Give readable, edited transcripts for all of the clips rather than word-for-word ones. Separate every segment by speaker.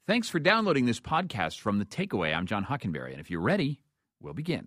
Speaker 1: Thanks for downloading this podcast from The Takeaway. I'm John Hockenberry, and if you're ready, we'll begin.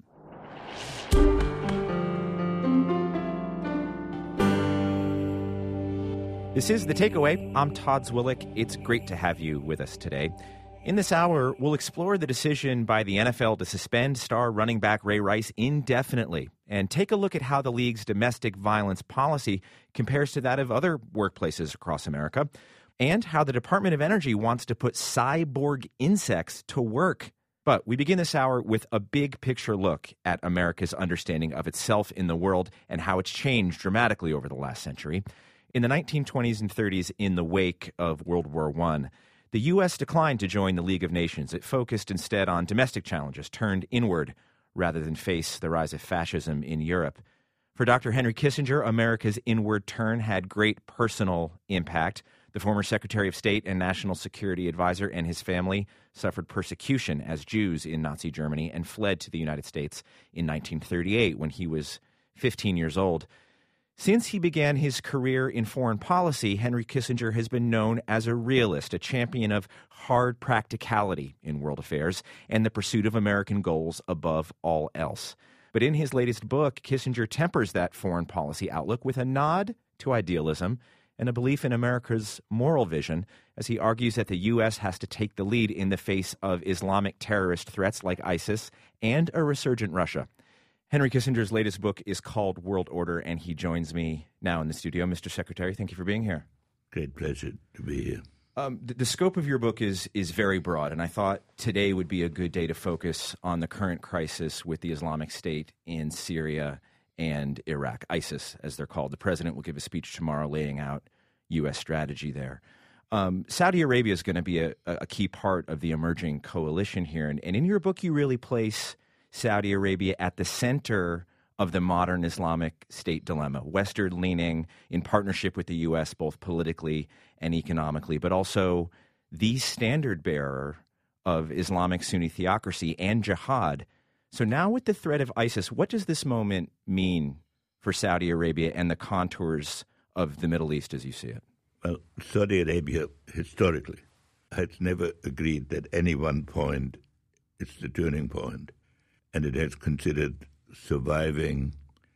Speaker 2: This is The Takeaway. I'm Todd Zwillich. It's great to have you with us today. In this hour, we'll explore the decision by the NFL to suspend star running back Ray Rice indefinitely and take a look at how the league's domestic violence policy compares to that of other workplaces across America, and how the Department of Energy wants to put cyborg insects to work. But we begin this hour with a big picture look at America's understanding of itself in the world and how it's changed dramatically over the last century. In the 1920s and 30s, in the wake of World War I, the U.S. declined to join the League of Nations. It focused instead on domestic challenges, turned inward rather than face the rise of fascism in Europe. For Dr. Henry Kissinger, America's inward turn had great personal impact. The former Secretary of State and National Security Advisor and his family suffered persecution as Jews in Nazi Germany and fled to the United States in 1938 when he was 15 years old. Since he began his career in foreign policy, Henry Kissinger has been known as a realist, a champion of hard practicality in world affairs and the pursuit of American goals above all else. But in his latest book, Kissinger tempers that foreign policy outlook with a nod to idealism and a belief in America's moral vision, as he argues that the U.S. has to take the lead in the face of Islamic terrorist threats like ISIS and a resurgent Russia. Henry Kissinger's latest book is called World Order, and he joins me now in the studio. Mr. Secretary, thank you for being here.
Speaker 3: Great pleasure to be here.
Speaker 2: The scope of your book is very broad, and I thought today would be a good day to focus on the current crisis with the Islamic State in Syria and Iraq, ISIS, as they're called. The president will give a speech tomorrow laying out U.S. strategy there. Saudi Arabia is going to be a key part of the emerging coalition here, and in your book you really place Saudi Arabia at the center of the modern Islamic State dilemma, Western-leaning in partnership with the U.S. both politically and economically, but also the standard bearer of Islamic Sunni theocracy and jihad. So now with the threat of ISIS, what does this moment mean for Saudi Arabia and the contours of the Middle East as you see it?
Speaker 3: Well, Saudi Arabia historically has never agreed that any one point is the turning point, and it has considered surviving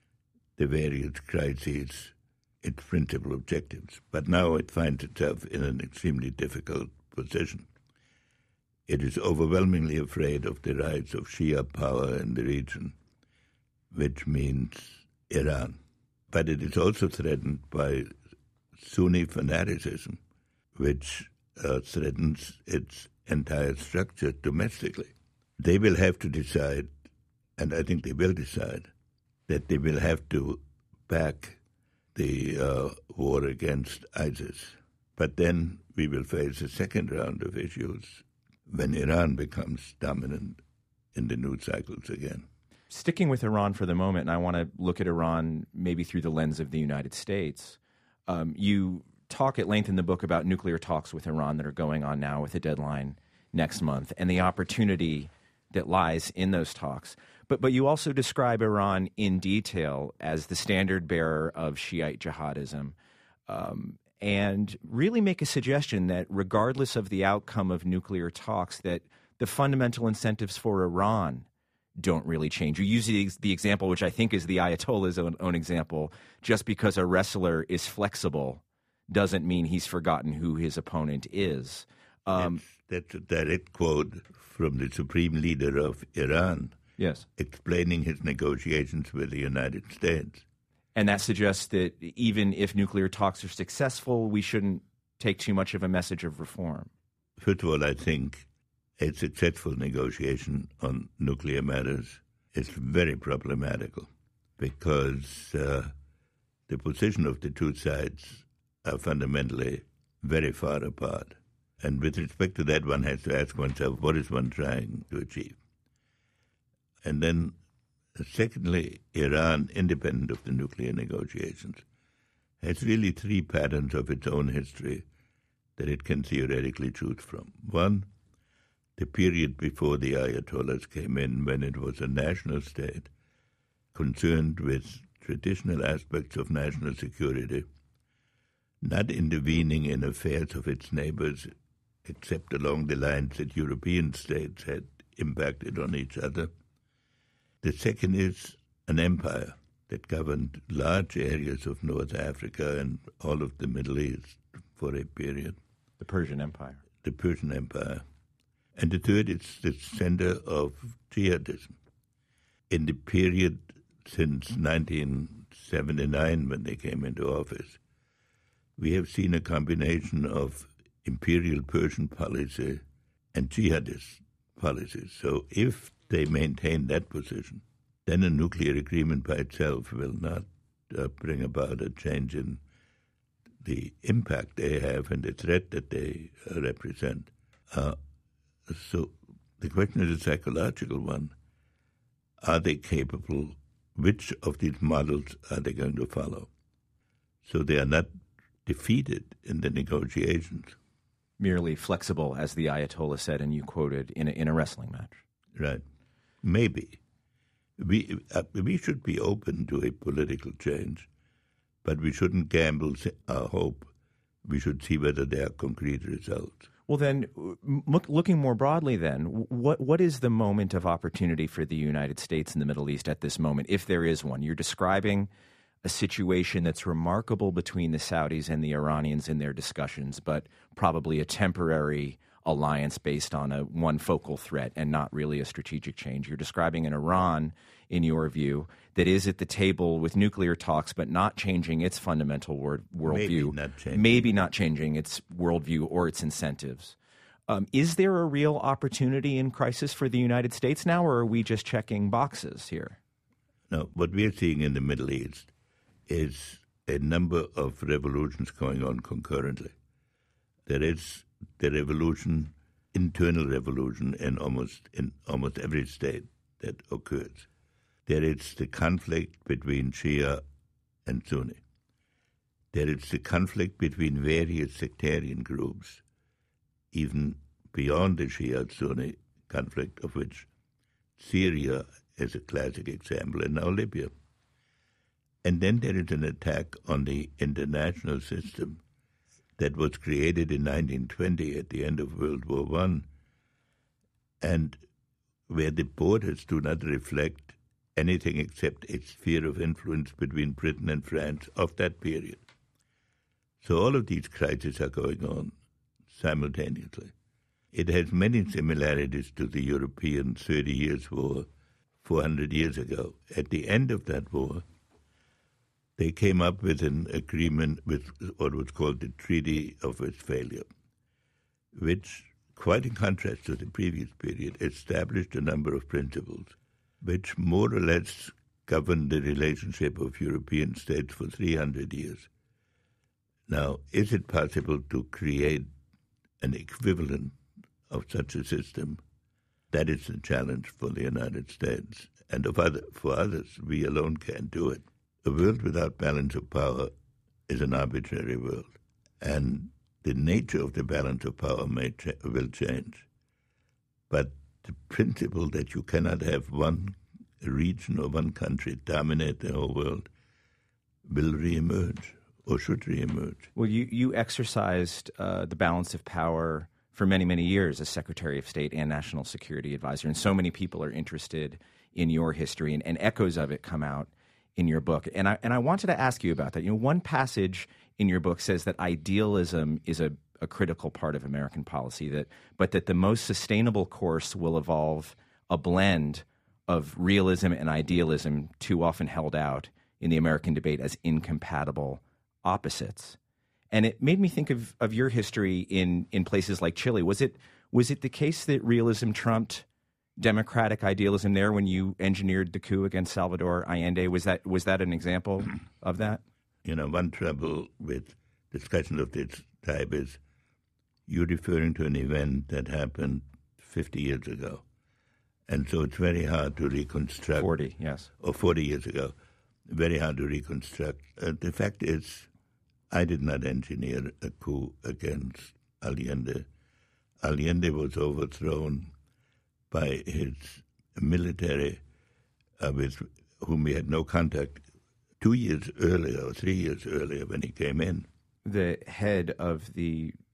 Speaker 3: the various crises its principal objectives. But now it finds itself in an extremely difficult position. It is overwhelmingly afraid of the rise of Shia power in the region, which means Iran. But it is also threatened by Sunni fanaticism, which threatens its entire structure domestically. They will have to decide, and I think they will decide, that they will have to back the war against ISIS. But then we will face a second round of issues when Iran becomes dominant in the news cycles again.
Speaker 2: Sticking with Iran for the moment, and I want to look at Iran maybe through the lens of the United States. You talk at length in the book about nuclear talks with Iran that are going on now with a deadline next month and the opportunity that lies in those talks. But you also describe Iran in detail as the standard bearer of Shiite jihadism and really make a suggestion that regardless of the outcome of nuclear talks, that the fundamental incentives for Iran don't really change. You use the example, which I think is the Ayatollah's own example, just because a wrestler is flexible doesn't mean he's forgotten who his opponent is.
Speaker 3: That's a direct quote from the supreme leader of Iran,
Speaker 2: yes,
Speaker 3: explaining his negotiations with the United States.
Speaker 2: And that suggests that even if nuclear talks are successful, we shouldn't take too much of a message of reform.
Speaker 3: First of all, I think a successful negotiation on nuclear matters is very problematical because the position of the two sides are fundamentally very far apart. And with respect to that, one has to ask oneself, what is one trying to achieve? And then, secondly, Iran, independent of the nuclear negotiations, has really three patterns of its own history that it can theoretically choose from. One, the period before the Ayatollahs came in, when it was a national state concerned with traditional aspects of national security, not intervening in affairs of its neighbors except along the lines that European states had impacted on each other. The second is an empire that governed large areas of North Africa and all of the Middle East for a period.
Speaker 2: The Persian Empire.
Speaker 3: The Persian Empire. And the third is the center of jihadism. In the period since 1979, when they came into office, we have seen a combination of imperial Persian policy and jihadist policies. So if they maintain that position, then a nuclear agreement by itself will not bring about a change in the impact they have and the threat that they represent. So the question is a psychological one. Are they capable? Which of these models are they going to follow? So they are not defeated in the negotiations.
Speaker 2: Merely flexible, as the Ayatollah said, and you quoted, in a wrestling match.
Speaker 3: Right. Maybe. We should be open to a political change, but we shouldn't gamble our hope. We should see whether there are concrete results.
Speaker 2: Well, then, looking more broadly then, what is the moment of opportunity for the United States in the Middle East at this moment, if there is one? You're describing a situation that's remarkable between the Saudis and the Iranians in their discussions, but probably a temporary alliance based on one focal threat and not really a strategic change. You're describing an Iran, in your view, that is at the table with nuclear talks but not changing its fundamental worldview. Maybe not changing its worldview or its incentives. Is there a real opportunity in crisis for the United States now, or are we just checking boxes here?
Speaker 3: No, what we're seeing in the Middle East is a number of revolutions going on concurrently. There is the revolution, internal revolution in almost every state that occurs. There is the conflict between Shia and Sunni. There is the conflict between various sectarian groups, even beyond the Shia-Sunni conflict, of which Syria is a classic example, and now Libya. And then there is an attack on the international system that was created in 1920 at the end of World War I, and where the borders do not reflect anything except a sphere of influence between Britain and France of that period. So all of these crises are going on simultaneously. It has many similarities to the European 30 Years' War 400 years ago. At the end of that war, they came up with an agreement with what was called the Treaty of Westphalia, which, quite in contrast to the previous period, established a number of principles which more or less governed the relationship of European states for 300 years. Now, is it possible to create an equivalent of such a system? That is the challenge for the United States. And for others, we alone can't do it. A world without balance of power is an arbitrary world. And the nature of the balance of power will change. But the principle that you cannot have one region or one country dominate the whole world will reemerge, or should reemerge.
Speaker 2: Well, you exercised the balance of power for many, many years as Secretary of State and National Security Advisor, and so many people are interested in your history, and echoes of it come out in your book. And I wanted to ask you about that. One passage in your book says that idealism is a critical part of American policy, but that the most sustainable course will evolve a blend of realism and idealism, too often held out in the American debate as incompatible opposites. And it made me think of your history in places like Chile. Was it the case that realism trumped democratic idealism there when you engineered the coup against Salvador Allende? Was that an example of that?
Speaker 3: One trouble with discussions of this type is you're referring to an event that happened 50 years ago. And so it's very hard to reconstruct.
Speaker 2: 40, yes.
Speaker 3: Or 40 years ago. Very hard to reconstruct. The fact is, I did not engineer a coup against Allende. Allende was overthrown by his military, with whom we had no contact, 2 years earlier or 3 years earlier when he came in.
Speaker 2: The head of the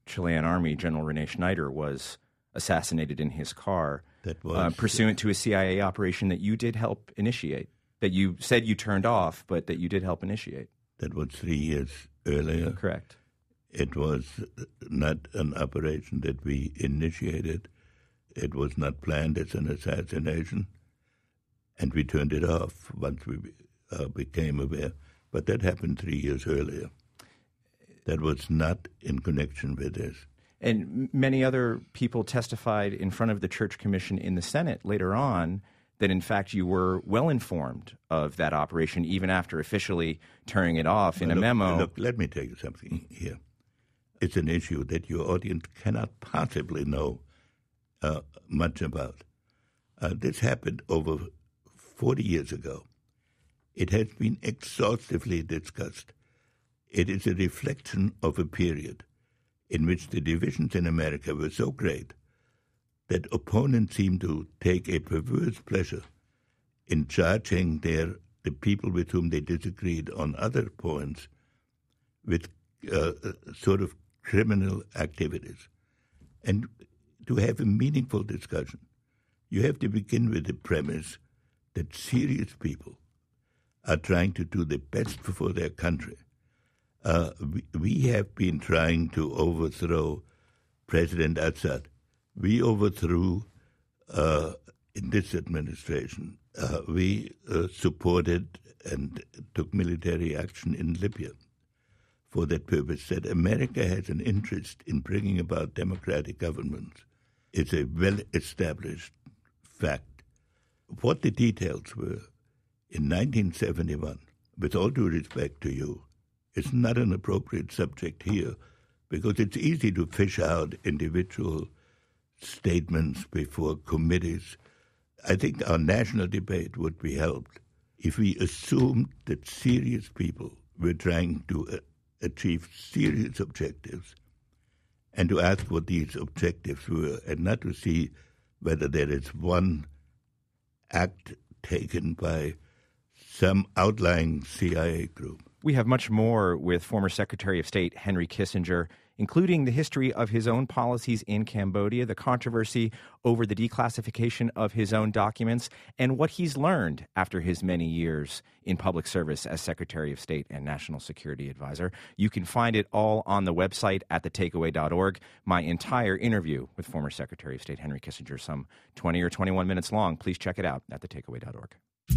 Speaker 2: Chilean army, General Rene Schneider, was assassinated in his car.
Speaker 3: That was
Speaker 2: pursuant to a CIA operation that you did help initiate, that you said you turned off, but that you did help initiate.
Speaker 3: That was 3 years earlier.
Speaker 2: Correct.
Speaker 3: It was not an operation that we initiated. It was not planned as an assassination, and we turned it off once we became aware. But that happened 3 years earlier. That was not in connection with this.
Speaker 2: And many other people testified in front of the Church Commission in the Senate later on that, in fact, you were well informed of that operation, even after officially turning it off in a memo.
Speaker 3: Look, let me tell you something here. It's an issue that your audience cannot possibly know much about. This happened over 40 years ago. It has been exhaustively discussed. It is a reflection of a period in which the divisions in America were so great that opponents seemed to take a perverse pleasure in charging the people with whom they disagreed on other points with sort of criminal activities. And to have a meaningful discussion, you have to begin with the premise that serious people are trying to do the best for their country. We have been trying to overthrow President Assad. We overthrew, in this administration, we supported and took military action in Libya for that purpose. That America has an interest in bringing about democratic governments is a well-established fact. What the details were in 1971, with all due respect to you, it's not an appropriate subject here because it's easy to fish out individual statements before committees. I think our national debate would be helped if we assumed that serious people were trying to achieve serious objectives and to ask what these objectives were and not to see whether there is one act taken by some outlying CIA group.
Speaker 2: We have much more with former Secretary of State Henry Kissinger, including the history of his own policies in Cambodia, the controversy over the declassification of his own documents, and what he's learned after his many years in public service as Secretary of State and National Security Advisor. You can find it all on the website at thetakeaway.org. My entire interview with former Secretary of State Henry Kissinger, some 20 or 21 minutes long. Please check it out at thetakeaway.org.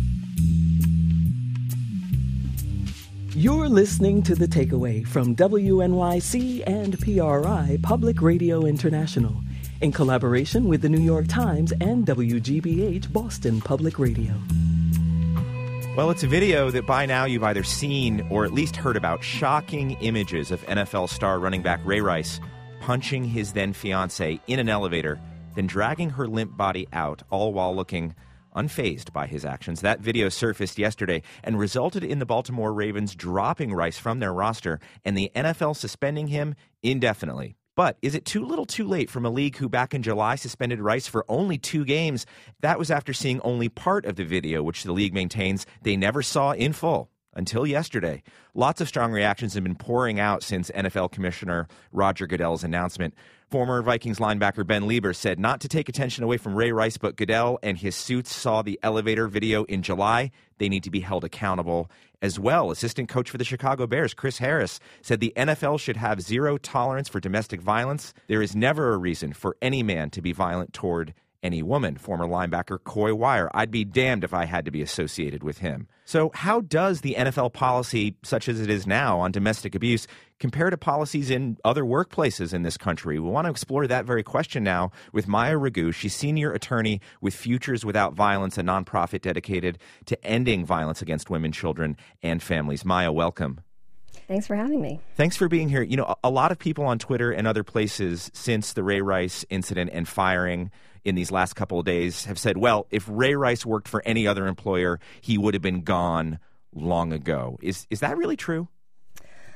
Speaker 4: You're listening to The Takeaway from WNYC and PRI Public Radio International in collaboration with the New York Times and WGBH Boston Public Radio.
Speaker 2: Well, it's a video that by now you've either seen or at least heard about. Shocking images of NFL star running back Ray Rice punching his then-fiancée in an elevator, then dragging her limp body out, all while looking unfazed by his actions. That video surfaced yesterday and resulted in the Baltimore Ravens dropping Rice from their roster and the NFL suspending him indefinitely. But is it too little too late from a league who back in July suspended Rice for only 2 games? That was after seeing only part of the video, which the league maintains they never saw in full until yesterday. Lots of strong reactions have been pouring out since NFL Commissioner Roger Goodell's announcement. Former Vikings linebacker Ben Lieber said not to take attention away from Ray Rice, but Goodell and his suits saw the elevator video in July. They need to be held accountable as well. Assistant coach for the Chicago Bears, Chris Harris, said the NFL should have zero tolerance for domestic violence. There is never a reason for any man to be violent toward any woman. Former linebacker Coy Wire, I'd be damned if I had to be associated with him. So how does the NFL policy, such as it is now on domestic abuse, compare to policies in other workplaces in this country? We want to explore that very question now with Maya Ragu. She's senior attorney with Futures Without Violence, a nonprofit dedicated to ending violence against women, children, and families. Maya, welcome.
Speaker 5: Thanks for having me.
Speaker 2: Thanks for being here. You know, a lot of people on Twitter and other places since the Ray Rice incident and firing in these last couple of days have said, well, if Ray Rice worked for any other employer, he would have been gone long ago. Is that really true?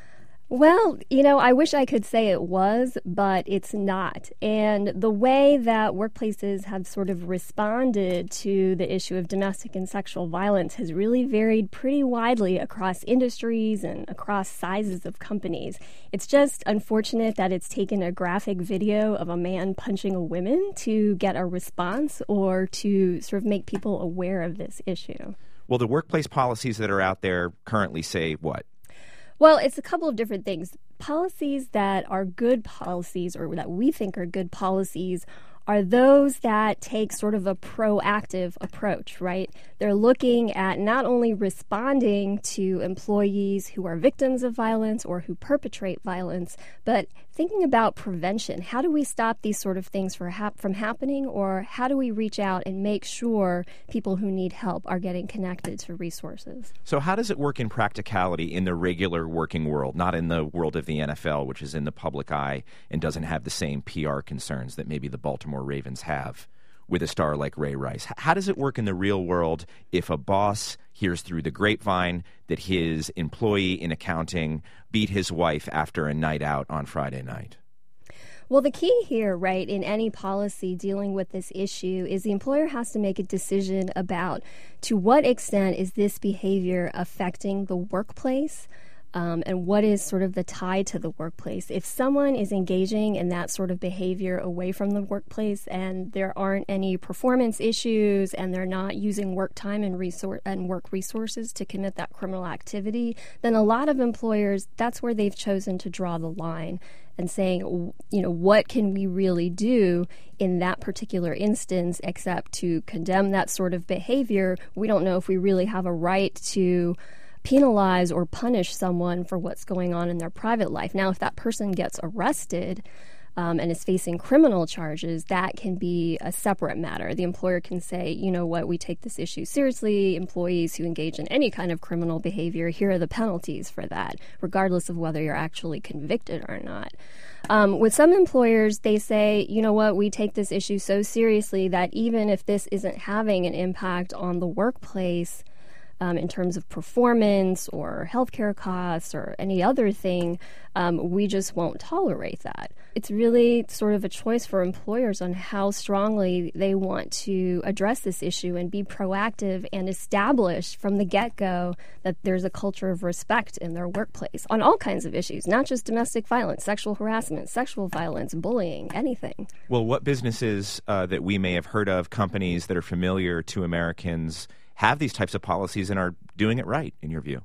Speaker 5: Well, I wish I could say it was, but it's not. And the way that workplaces have sort of responded to the issue of domestic and sexual violence has really varied pretty widely across industries and across sizes of companies. It's just unfortunate that it's taken a graphic video of a man punching a woman to get a response or to sort of make people aware of this issue.
Speaker 2: Well, the workplace policies that are out there currently say what?
Speaker 5: Well, it's a couple of different things. Policies that are good policies, or that we think are good policies, are those that take sort of a proactive approach, right? They're looking at not only responding to employees who are victims of violence or who perpetrate violence, but thinking about prevention. How do we stop these sort of things from happening, or how do we reach out and make sure people who need help are getting connected to resources?
Speaker 2: So how does it work in practicality in the regular working world, not in the world of the NFL, which is in the public eye and doesn't have the same PR concerns that maybe the Baltimore Ravens have with a star like Ray Rice? How does it work in the real world if a boss hears through the grapevine that his employee in accounting beat his wife after a night out on Friday night?
Speaker 5: Well, the key here, right, in any policy dealing with this issue is the employer has to make a decision about to what extent is this behavior affecting the workplace, and what is sort of the tie to the workplace. If someone is engaging in that sort of behavior away from the workplace and there aren't any performance issues and they're not using work time and work resources to commit that criminal activity, then a lot of employers, that's where they've chosen to draw the line and saying, what can we really do in that particular instance except to condemn that sort of behavior? We don't know if we really have a right to penalize or punish someone for what's going on in their private life. Now, if that person gets arrested and is facing criminal charges, that can be a separate matter. The employer can say, you know what, we take this issue seriously. Employees who engage in any kind of criminal behavior, here are the penalties for that, regardless of whether you're actually convicted or not. With some employers, they say, you know what, we take this issue so seriously that even if this isn't having an impact on the workplace, in terms of performance or healthcare costs or any other thing, we just won't tolerate that. It's really sort of a choice for employers on how strongly they want to address this issue and be proactive and establish from the get-go that there's a culture of respect in their workplace on all kinds of issues, not just domestic violence, sexual harassment, sexual violence, bullying, anything.
Speaker 2: Well, what businesses that we may have heard of, companies that are familiar to Americans, have these types of policies and are doing it right, in your view?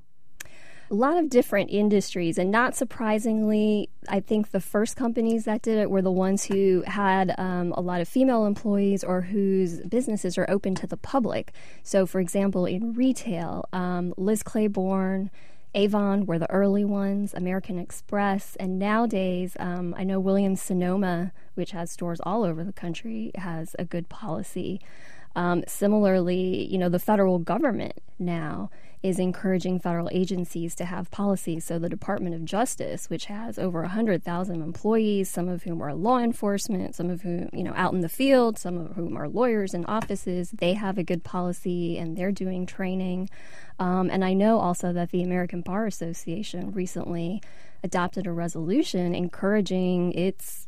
Speaker 5: A lot of different industries, and not surprisingly, I think the first companies that did it were the ones who had a lot of female employees or whose businesses are open to the public. So, for example, in retail, Liz Claiborne, Avon were the early ones, American Express, and nowadays I know Williams-Sonoma, which has stores all over the country, has a good policy. Similarly, the federal government now is encouraging federal agencies to have policies. So the Department of Justice, which has over 100,000 employees, some of whom are law enforcement, some of whom, out in the field, some of whom are lawyers in offices, they have a good policy and they're doing training. And I know also that the American Bar Association recently adopted a resolution encouraging its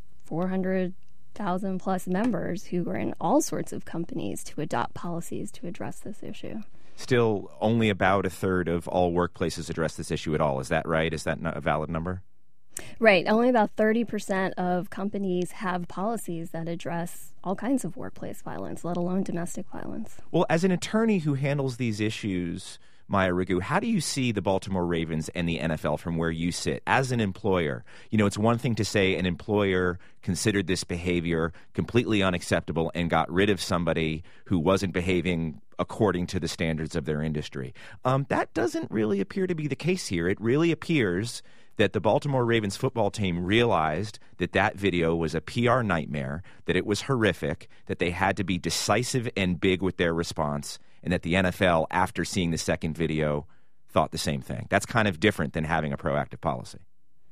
Speaker 5: 400,000 plus members who are in all sorts of companies to adopt policies to address this issue.
Speaker 2: Still, only about a third of all workplaces address this issue at all. Is that right? Is that a valid number?
Speaker 5: Right. Only about 30% of companies have policies that address all kinds of workplace violence, let alone domestic violence.
Speaker 2: Well, as an attorney who handles these issues, Maya Ragu, how do you see the Baltimore Ravens and the NFL from where you sit as an employer? It's one thing to say an employer considered this behavior completely unacceptable and got rid of somebody who wasn't behaving according to the standards of their industry. That doesn't really appear to be the case here. It really appears that the Baltimore Ravens football team realized that video was a PR nightmare, that it was horrific, that they had to be decisive and big with their response, and that the NFL, after seeing the second video, thought the same thing. That's kind of different than having a proactive policy.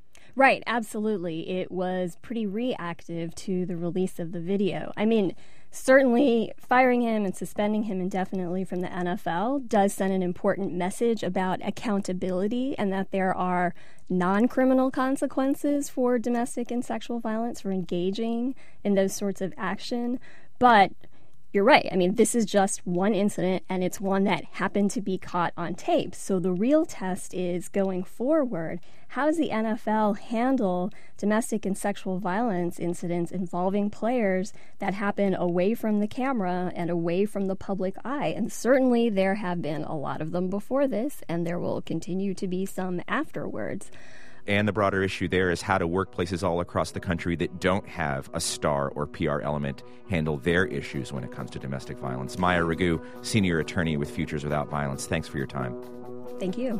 Speaker 5: Right, absolutely. It was pretty reactive to the release of the video. I mean, certainly firing him and suspending him indefinitely from the NFL does send an important message about accountability and that there are non-criminal consequences for domestic and sexual violence, for engaging in those sorts of action. But you're right. I mean, this is just one incident, and it's one that happened to be caught on tape. So the real test is going forward. How does the NFL handle domestic and sexual violence incidents involving players that happen away from the camera and away from the public eye? And certainly there have been a lot of them before this, and there will continue to be some afterwards.
Speaker 2: And the broader issue there is how do workplaces all across the country that don't have a star or PR element handle their issues when it comes to domestic violence. Maya Ragu, senior attorney with Futures Without Violence. Thanks for your time.
Speaker 5: Thank you.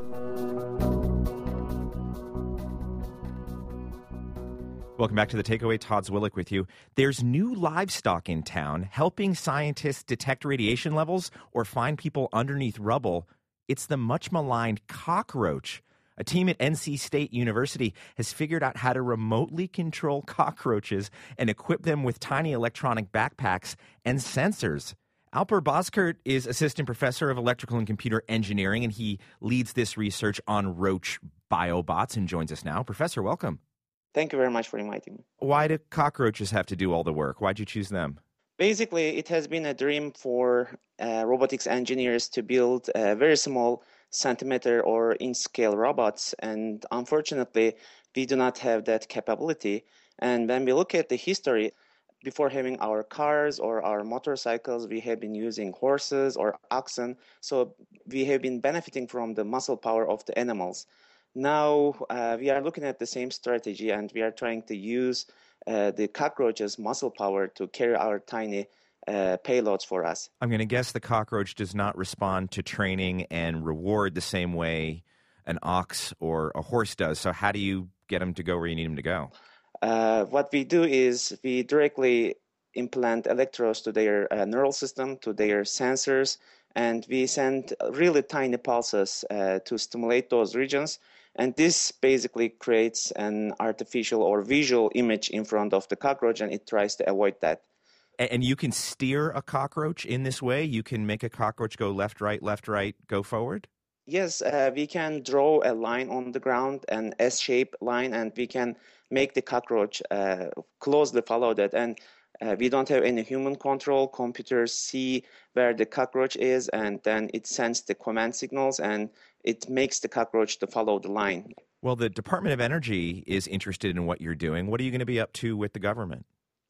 Speaker 2: Welcome back to The Takeaway. Todd Zwillich with you. There's new livestock in town helping scientists detect radiation levels or find people underneath rubble. It's the much maligned cockroach. A team at NC State University has figured out how to remotely control cockroaches and equip them with tiny electronic backpacks and sensors. Alper Bozkurt is assistant professor of electrical and computer engineering, and he leads this research on roach biobots and joins us now. Professor, welcome.
Speaker 6: Thank you very much for inviting me.
Speaker 2: Why do cockroaches have to do all the work? Why'd you choose them?
Speaker 6: Basically, it has been a dream for robotics engineers to build very small centimeter or inch scale robots, and unfortunately, we do not have that capability. And when we look at the history, before having our cars or our motorcycles, we have been using horses or oxen, so we have been benefiting from the muscle power of the animals. Now we are looking at the same strategy, and we are trying to use the cockroach's muscle power to carry our tiny payloads for us.
Speaker 2: I'm going to guess the cockroach does not respond to training and reward the same way an ox or a horse does. So how do you get them to go where you need them to go?
Speaker 6: What we do is we directly implant electrodes to their neural system, to their sensors, and we send really tiny pulses to stimulate those regions. And this basically creates an artificial or visual image in front of the cockroach, and it tries to avoid that.
Speaker 2: And you can steer a cockroach in this way? You can make a cockroach go left, right, go forward?
Speaker 6: Yes, we can draw a line on the ground, an S-shaped line, and we can make the cockroach closely follow that. And we don't have any human control. Computers see where the cockroach is, and then it sends the command signals, and it makes the cockroach to follow the line.
Speaker 2: Well, the Department of Energy is interested in what you're doing. What are you going to be up to with the government?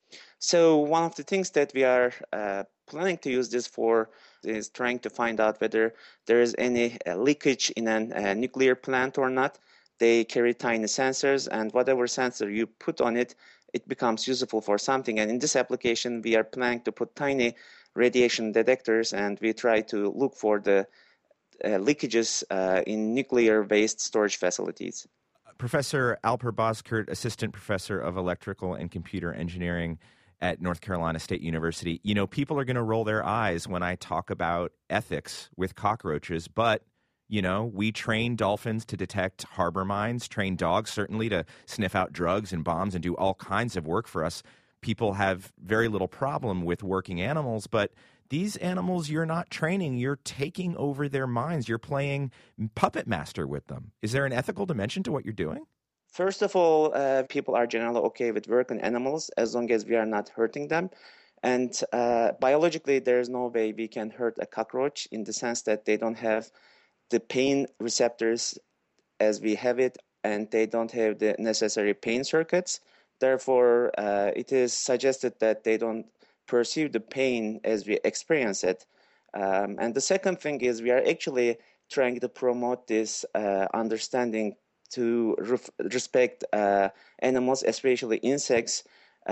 Speaker 6: So one of the things that we are planning to use this for is trying to find out whether there is any leakage in a nuclear plant or not. They carry tiny sensors, and whatever sensor you put on it, it becomes useful for something. And in this application, we are planning to put tiny radiation detectors, and we try to look for the leakages in nuclear waste storage facilities.
Speaker 2: Professor Alper Bozkurt, assistant professor of electrical and computer engineering at North Carolina State University. You know, people are going to roll their eyes when I talk about ethics with cockroaches, but, you know, we train dolphins to detect harbor mines, train dogs certainly to sniff out drugs and bombs and do all kinds of work for us. People have very little problem with working animals, but these animals you're not training, you're taking over their minds. You're playing puppet master with them. Is there an ethical dimension to what you're doing?
Speaker 6: First of all, people are generally okay with working animals as long as we are not hurting them. And biologically, there's no way we can hurt a cockroach in the sense that they don't have the pain receptors as we have it, and they don't have the necessary pain circuits. Therefore, it is suggested that they don't perceive the pain as we experience it. And the second thing is we are actually trying to promote this understanding to respect animals, especially insects.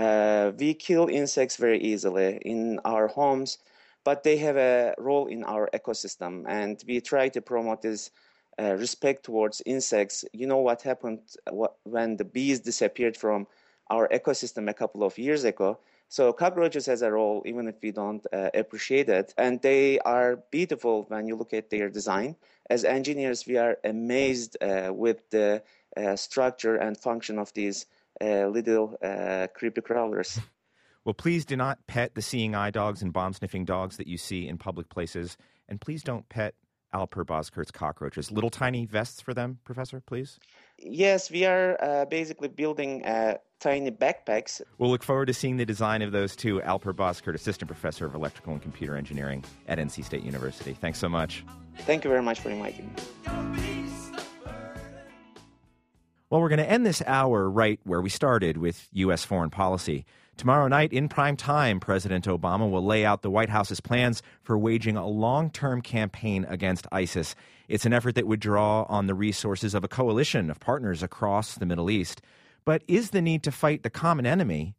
Speaker 6: We kill insects very easily in our homes, but they have a role in our ecosystem, and we try to promote this respect towards insects. You know what happened when the bees disappeared from our ecosystem a couple of years ago. So cockroaches has a role, even if we don't appreciate it. And they are beautiful when you look at their design. As engineers, we are amazed with the structure and function of these little creepy crawlers.
Speaker 2: Well, please do not pet the seeing eye dogs and bomb-sniffing dogs that you see in public places. And please don't pet Alper Bozkurt's cockroaches. Little tiny vests for them, Professor, please?
Speaker 6: Yes, we are basically building tiny backpacks.
Speaker 2: We'll look forward to seeing the design of those too. Alper Bozkurt, Assistant Professor of Electrical and Computer Engineering at NC State University. Thanks so much.
Speaker 6: Thank you very much for inviting me.
Speaker 2: Well, we're going to end this hour right where we started with U.S. foreign policy. Tomorrow night, in prime time, President Obama will lay out the White House's plans for waging a long-term campaign against ISIS. It's an effort that would draw on the resources of a coalition of partners across the Middle East. But is the need to fight a common enemy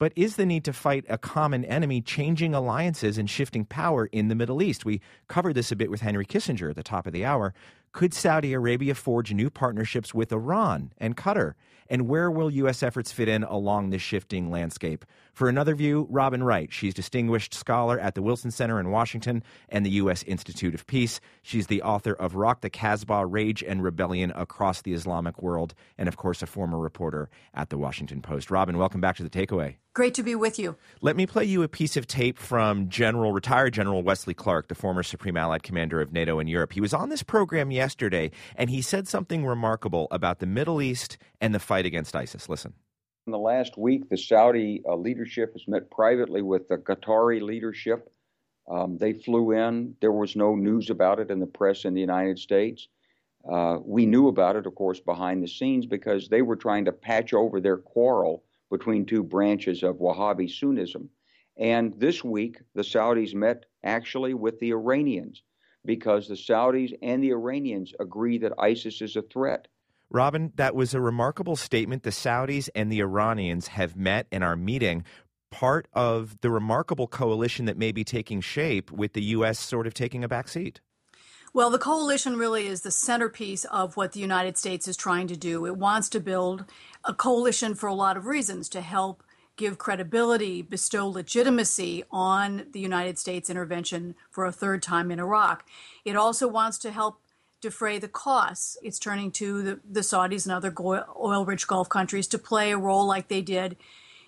Speaker 2: changing alliances and shifting power in the Middle East? We covered this a bit with Henry Kissinger at the top of the hour. Could Saudi Arabia forge new partnerships with Iran and Qatar? And where will U.S. efforts fit in along this shifting landscape? For Another View, Robin Wright. She's Distinguished Scholar at the Wilson Center in Washington and the U.S. Institute of Peace. She's the author of Rock the Kasbah, Rage and Rebellion Across the Islamic World, and, of course, a former reporter at the Washington Post. Robin, welcome back to The Takeaway.
Speaker 7: Great to be with you.
Speaker 2: Let me play you a piece of tape from retired General Wesley Clark, the former Supreme Allied Commander of NATO in Europe. He was on this program yesterday, and he said something remarkable about the Middle East and the fight against ISIS. Listen.
Speaker 8: In the last week, the Saudi leadership has met privately with the Qatari leadership. They flew in. There was no news about it in the press in the United States. We knew about it, of course, behind the scenes because they were trying to patch over their quarrel between two branches of Wahhabi Sunnism. And this week, the Saudis met actually with the Iranians because the Saudis and the Iranians agree that ISIS is a threat.
Speaker 2: Robin, that was a remarkable statement. The Saudis and the Iranians have met and are meeting, part of the remarkable coalition that may be taking shape with the U.S. sort of taking a back seat.
Speaker 7: Well, the coalition really is the centerpiece of what the United States is trying to do. It wants to build a coalition for a lot of reasons, to help give credibility, bestow legitimacy on the United States intervention for a third time in Iraq. It also wants to help defray the costs. It's turning to the Saudis and other oil-rich Gulf countries to play a role like they did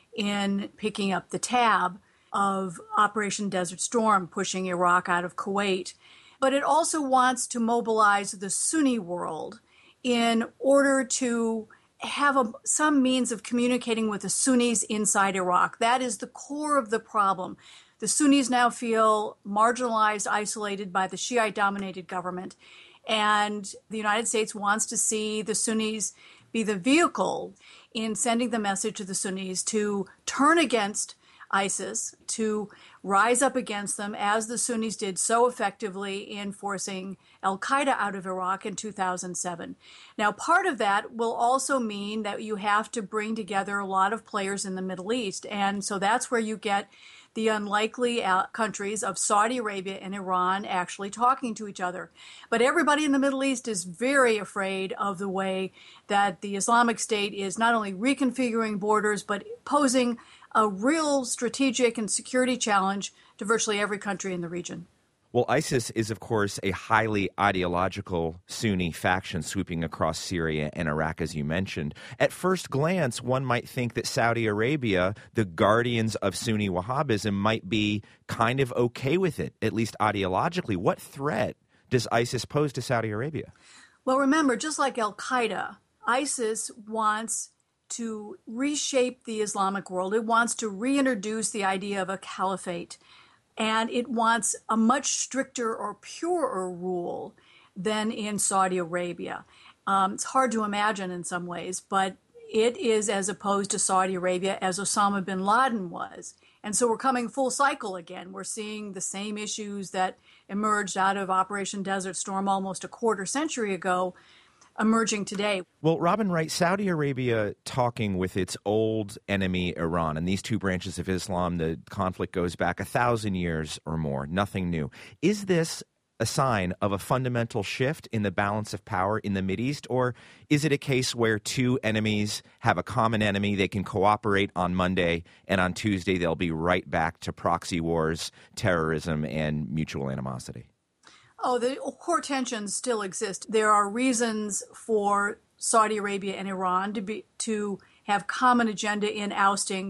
Speaker 7: in picking up the tab of Operation Desert Storm, pushing Iraq out of Kuwait. But it also wants to mobilize the Sunni world in order to have some means of communicating with the Sunnis inside Iraq. That is the core of the problem. The Sunnis now feel marginalized, isolated by the Shiite-dominated government. And the United States wants to see the Sunnis be the vehicle in sending the message to the Sunnis to turn against ISIS, to rise up against them, as the Sunnis did so effectively in forcing al-Qaeda out of Iraq in 2007. Now, part of that will also mean that you have to bring together a lot of players in the Middle East. And so that's where you get the unlikely countries of Saudi Arabia and Iran actually talking to each other. But everybody in the Middle East is very afraid of the way that the Islamic State is not only reconfiguring borders, but posing a real strategic and security challenge to virtually every country in the region.
Speaker 2: Well, ISIS is, of course, a highly ideological Sunni faction sweeping across Syria and Iraq, as you mentioned. At first glance, one might think that Saudi Arabia, the guardians of Sunni Wahhabism, might be kind of okay with it, at least ideologically. What threat does ISIS pose to Saudi Arabia?
Speaker 7: Well, remember, just like al-Qaeda, ISIS wants to reshape the Islamic world. It wants to reintroduce the idea of a caliphate. And it wants a much stricter or purer rule than in Saudi Arabia. It's hard to imagine in some ways, but it is as opposed to Saudi Arabia as Osama bin Laden was. And so we're coming full cycle again. We're seeing the same issues that emerged out of Operation Desert Storm almost a quarter century ago emerging today.
Speaker 2: Well, Robin Wright, Saudi Arabia talking with its old enemy Iran, and these two branches of Islam, the conflict goes back 1,000 years or more, nothing new. Is this a sign of a fundamental shift in the balance of power in the Mideast, or is it a case where two enemies have a common enemy, they can cooperate on Monday, and on Tuesday they'll be right back to proxy wars, terrorism, and mutual animosity?
Speaker 7: Oh, the core tensions still exist. There are reasons for Saudi Arabia and Iran to have common agenda in ousting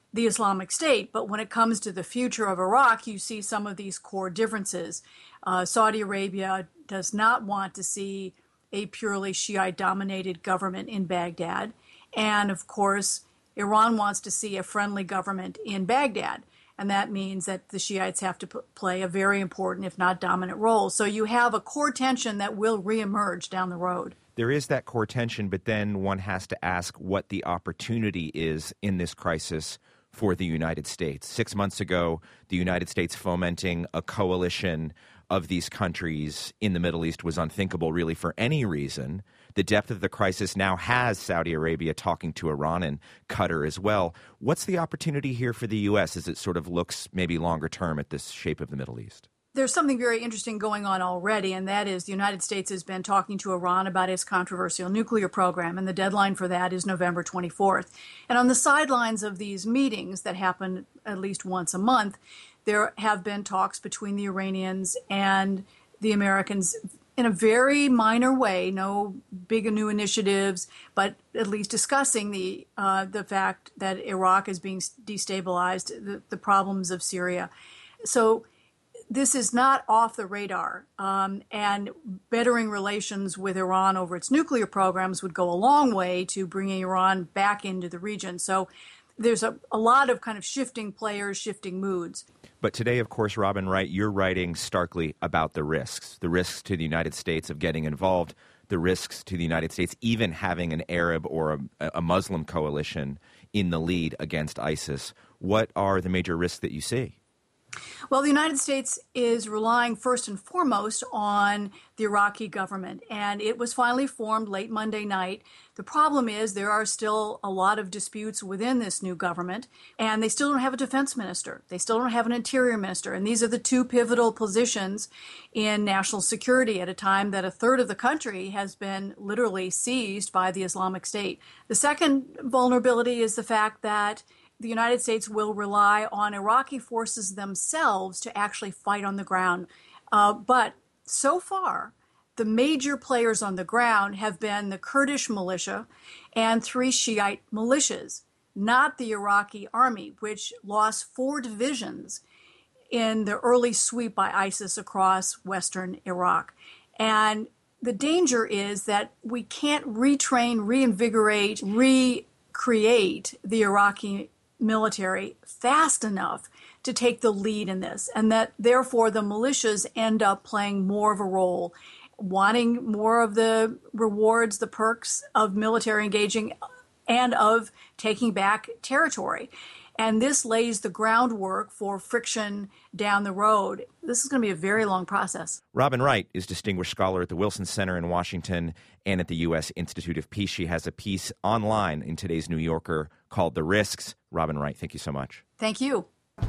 Speaker 7: the Islamic State. But when it comes to the future of Iraq, you see some of these core differences. Saudi Arabia does not want to see a purely Shiite-dominated government in Baghdad. And, of course, Iran wants to see a friendly government in Baghdad. And that means that the Shiites have to play a very important, if not dominant, role. So you have a core tension that will reemerge down the road.
Speaker 2: There is that core tension, but then one has to ask what the opportunity is in this crisis for the United States. 6 months ago, the United States fomenting a coalition of these countries in the Middle East was unthinkable, really, for any reason. The depth of the crisis now has Saudi Arabia talking to Iran and Qatar as well. What's the opportunity here for the U.S. as it sort of looks maybe longer term at this shape of the Middle East?
Speaker 7: There's something very interesting going on already, and that is the United States has been talking to Iran about its controversial nuclear program, and the deadline for that is November 24th. And on the sidelines of these meetings that happen at least once a month, there have been talks between the Iranians and the Americans in a very minor way, no big new initiatives, but at least discussing the fact that Iraq is being destabilized, the problems of Syria. So this is not off the radar, and bettering relations with Iran over its nuclear programs would go a long way to bringing Iran back into the region. So there's a lot of kind of shifting players, shifting moods.
Speaker 2: But today, of course, Robin Wright, you're writing starkly about the risks to the United States of getting involved, the risks to the United States even having an Arab or a Muslim coalition in the lead against ISIS. What are the major risks that you see?
Speaker 7: Well, the United States is relying first and foremost on the Iraqi government, and it was finally formed late Monday night. The problem is there are still a lot of disputes within this new government, and they still don't have a defense minister. They still don't have an interior minister, and these are the two pivotal positions in national security at a time that a third of the country has been literally seized by the Islamic State. The second vulnerability is the fact that the United States will rely on Iraqi forces themselves to actually fight on the ground. But so far, the major players on the ground have been the Kurdish militia and 3 Shiite militias, not the Iraqi army, which lost 4 divisions in the early sweep by ISIS across western Iraq. And the danger is that we can't retrain, reinvigorate, recreate the Iraqi military fast enough to take the lead in this, and that therefore the militias end up playing more of a role, wanting more of the rewards, the perks of military engaging and of taking back territory. And this lays the groundwork for friction down the road. This is going to be a very long process.
Speaker 2: Robin Wright is Distinguished Scholar at the Wilson Center in Washington and at the U.S. Institute of Peace. She has a piece online in today's New Yorker called The Risks. Robin Wright, thank you so much.
Speaker 7: Thank you.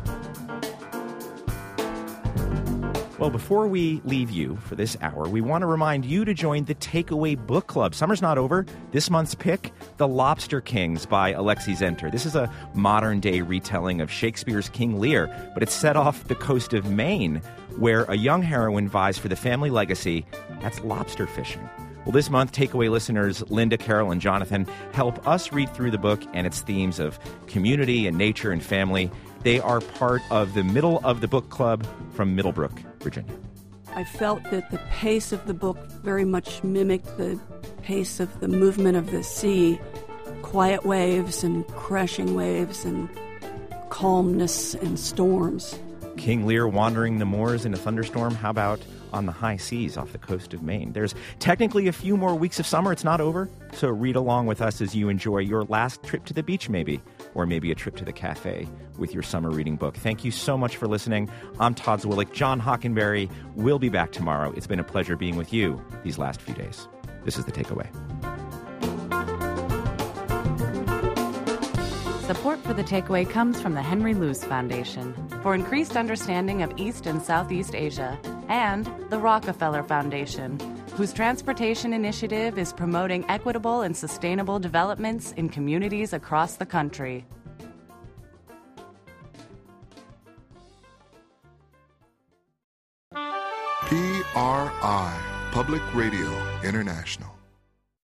Speaker 2: Well, before we leave you for this hour, we want to remind you to join the Takeaway Book Club. Summer's not over. This month's pick, The Lobster Kings by Alexei Zenter. This is a modern-day retelling of Shakespeare's King Lear, but it's set off the coast of Maine, where a young heroine vies for the family legacy. That's lobster fishing. Well, this month, Takeaway listeners Linda, Carol, and Jonathan help us read through the book and its themes of community and nature and family. They are part of the Middle of the Book Club from Middlebrook, Virginia.
Speaker 9: I felt that the pace of the book very much mimicked the pace of the movement of the sea. Quiet waves and crashing waves and calmness and storms.
Speaker 2: King Lear wandering the moors in a thunderstorm. How about on the high seas off the coast of Maine? There's technically a few more weeks of summer. It's not over. So read along with us as you enjoy your last trip to the beach, maybe, or maybe a trip to the cafe with your summer reading book. Thank you so much for listening. I'm Todd Zwillich. John Hockenberry will be back tomorrow. It's been a pleasure being with you these last few days. This is The Takeaway.
Speaker 10: Support for The Takeaway comes from the Henry Luce Foundation for increased understanding of East and Southeast Asia, and the Rockefeller Foundation, whose transportation initiative is promoting equitable and sustainable developments in communities across the country.
Speaker 11: PRI, Public Radio International.